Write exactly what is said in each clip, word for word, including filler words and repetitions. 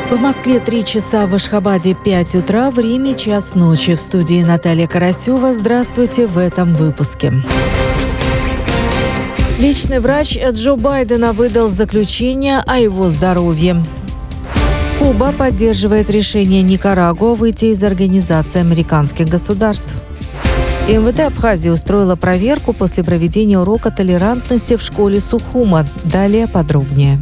В Москве три часа, в Ашхабаде пять утра, в Риме час ночи. В студии Наталья Карасева. Здравствуйте в этом выпуске. Личный врач Джо Байдена выдал заключение о его здоровье. Куба поддерживает решение Никарагуа выйти из Организации американских государств. МВД Абхазии устроила проверку после проведения урока толерантности в школе Сухума. Далее подробнее.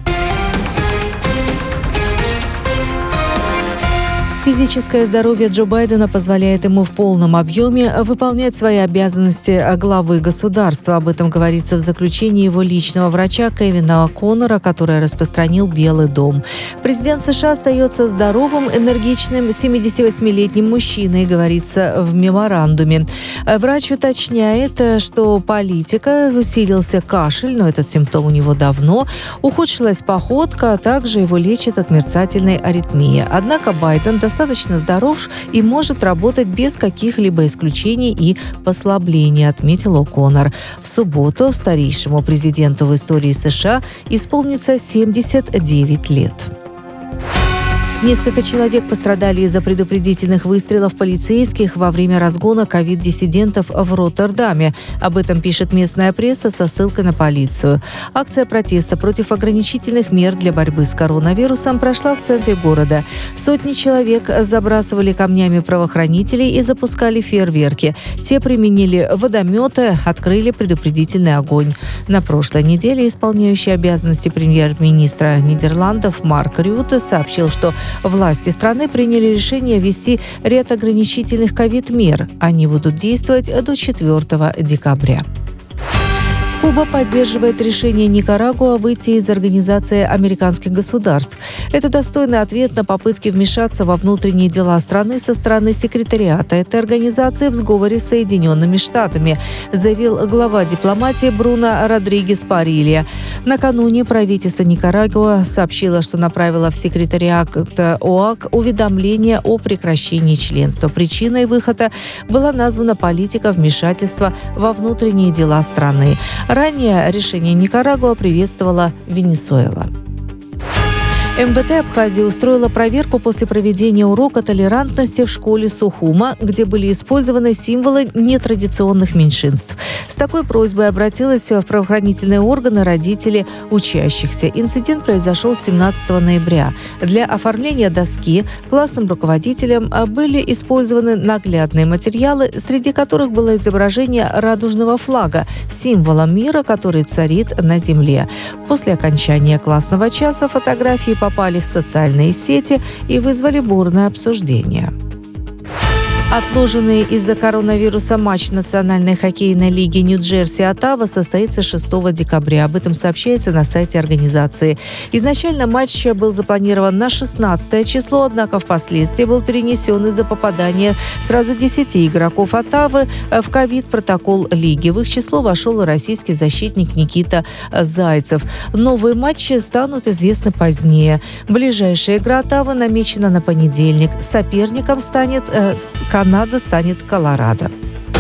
Физическое здоровье Джо Байдена позволяет ему в полном объеме выполнять свои обязанности главы государства. Об этом говорится в заключении его личного врача Кевина О'Коннора, который распространил Белый дом. Президент США остается здоровым, энергичным семидесятивосьмилетним мужчиной, говорится в меморандуме. Врач уточняет, что политика, усилился кашель, но этот симптом у него давно, ухудшилась походка, а также его лечат от мерцательной аритмии. Однако Байден достаточно достаточно здоров и может работать без каких-либо исключений и послаблений, отметил О'Коннор. В субботу старейшему президенту в истории США исполнится семьдесят девять лет. Несколько человек пострадали из-за предупредительных выстрелов полицейских во время разгона ковид-диссидентов в Роттердаме. Об этом пишет местная пресса со ссылкой на полицию. Акция протеста против ограничительных мер для борьбы с коронавирусом прошла в центре города. Сотни человек забрасывали камнями правоохранителей и запускали фейерверки. Те применили водометы, открыли предупредительный огонь. На прошлой неделе исполняющий обязанности премьер-министра Нидерландов Марк Рютте сообщил, что власти страны приняли решение ввести ряд ограничительных ковид-мер. Они будут действовать до четвёртого декабря. Куба поддерживает решение Никарагуа выйти из Организации американских государств. Это достойный ответ на попытки вмешаться во внутренние дела страны со стороны секретариата этой организации в сговоре с Соединенными Штатами, заявил глава дипломатии Бруно Родригес Парилья. Накануне правительство Никарагуа сообщило, что направило в секретариат ОАК уведомление о прекращении членства. Причиной выхода была названа политика вмешательства во внутренние дела страны. Ранее решение Никарагуа приветствовала Венесуэла. МВД Абхазии устроила проверку после проведения урока толерантности в школе Сухума, где были использованы символы нетрадиционных меньшинств. С такой просьбой обратилась в правоохранительные органы родители учащихся. Инцидент произошел семнадцатого ноября. Для оформления доски классным руководителям были использованы наглядные материалы, среди которых было изображение радужного флага, символа мира, который царит на земле. После окончания классного часа фотографии попали в социальные сети и вызвали бурное обсуждение. Отложенный из-за коронавируса матч Национальной хоккейной лиги Нью-Джерси-Оттава состоится шестого декабря. Об этом сообщается на сайте организации. Изначально матч был запланирован на шестнадцатое число, однако впоследствии был перенесен из-за попадания сразу десяти игроков Оттавы в ковид-протокол лиги. В их число вошел и российский защитник Никита Зайцев. Новые матчи станут известны позднее. Ближайшая игра Оттавы намечена на понедельник. Соперником станет э, Канада станет Колорадо.